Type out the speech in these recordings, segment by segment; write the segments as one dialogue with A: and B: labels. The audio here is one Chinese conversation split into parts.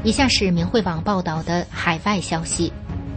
A: 以下是明慧网报道的海外消息，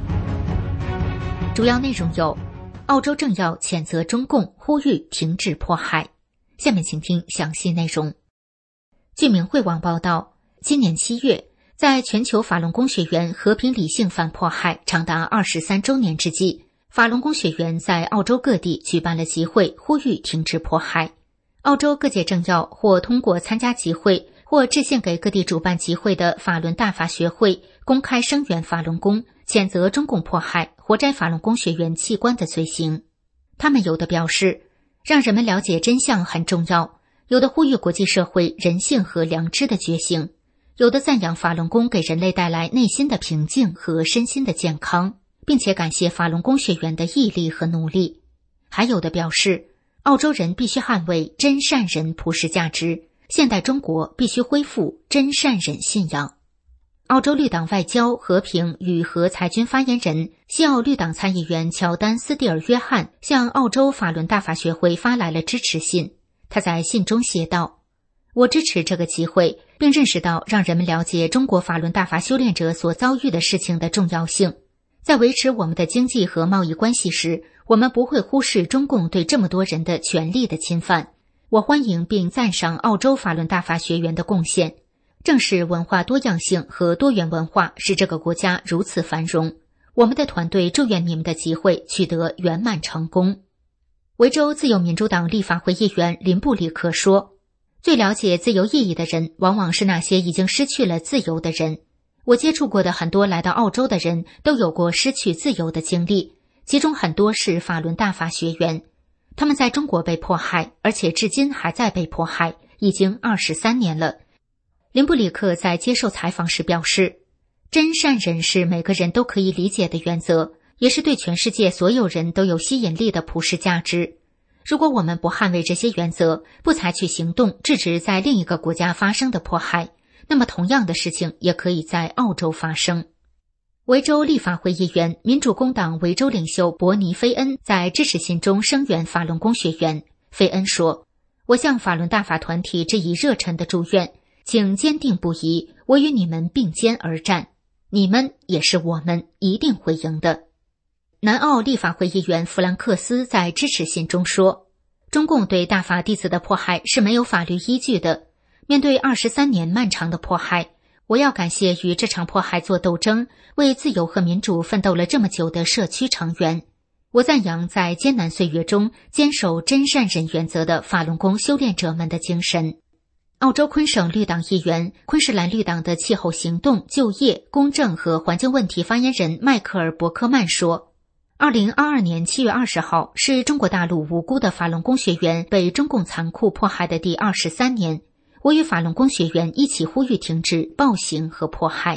A: 主要内容有：澳洲政要谴责中共，呼吁停止迫害。下面请听详细内容。据明慧网报道，今年7月，在全球法轮功学员和平理性反迫害长达23周年之际，法轮功学员在澳洲各地举办了集会，呼吁停止迫害。澳洲各界政要或通过参加集会，或致信给各地主办集会的法轮大法学会，公开声援法轮功，谴责中共迫害活摘法轮功学员器官的罪行。他们有的表示，让人们了解真相很重要；有的呼吁国际社会人性和良知的觉醒；有的赞扬法轮功给人类带来内心的平静和身心的健康，并且感谢法轮功学员的毅力和努力；还有的表示，澳洲人必须捍卫真善忍普世价值，现代中国必须恢复真善忍信仰。澳洲绿党外交、和平与核裁军发言人、西澳绿党参议员乔丹·斯蒂尔约翰向澳洲法轮大法学会发来了支持信。他在信中写道：我支持这个集会，并认识到让人们了解中国法轮大法修炼者所遭遇的事情的重要性。在维持我们的经济和贸易关系时，我们不会忽视中共对这么多人的权利的侵犯。我欢迎并赞赏澳洲法轮大法学员的贡献。正是文化多样性和多元文化使这个国家如此繁荣。我们的团队祝愿你们的集会取得圆满成功。维州自由民主党立法会议员林布里克说，最了解自由意义的人往往是那些已经失去了自由的人。我接触过的很多来到澳洲的人都有过失去自由的经历，其中很多是法轮大法学员。他们在中国被迫害，而且至今还在被迫害，已经23年了。林布里克在接受采访时表示，真善忍是每个人都可以理解的原则，也是对全世界所有人都有吸引力的普世价值。如果我们不捍卫这些原则，不采取行动制止在另一个国家发生的迫害，那么同样的事情也可以在澳洲发生。维州立法会议员、民主工党维州领袖伯尼·菲恩在支持信中声援法轮功学员。菲恩说，我向法轮大法团体致以热忱的祝愿，请坚定不移，我与你们并肩而战，你们也是我们，一定会赢的。南澳立法会议员弗兰克斯在支持信中说，中共对大法弟子的迫害是没有法律依据的。面对23年漫长的迫害，我要感谢与这场迫害做斗争、为自由和民主奋斗了这么久的社区成员。我赞扬在艰难岁月中坚守真善忍原则的法轮功修炼者们的精神。澳洲昆省绿党议员、昆士兰绿党的气候行动、就业、公正和环境问题发言人迈克尔·伯克曼说，2022年7月20号是中国大陆无辜的法轮功学员被中共残酷迫害的第23年。我与法轮功学员一起呼吁停止暴行和迫害。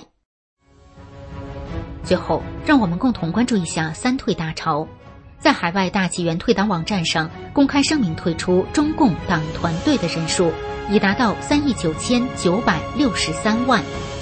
A: 最后，让我们共同关注一下三退大潮。在海外大纪元退党网站上公开声明退出中共党团队的人数已达到3亿9963万。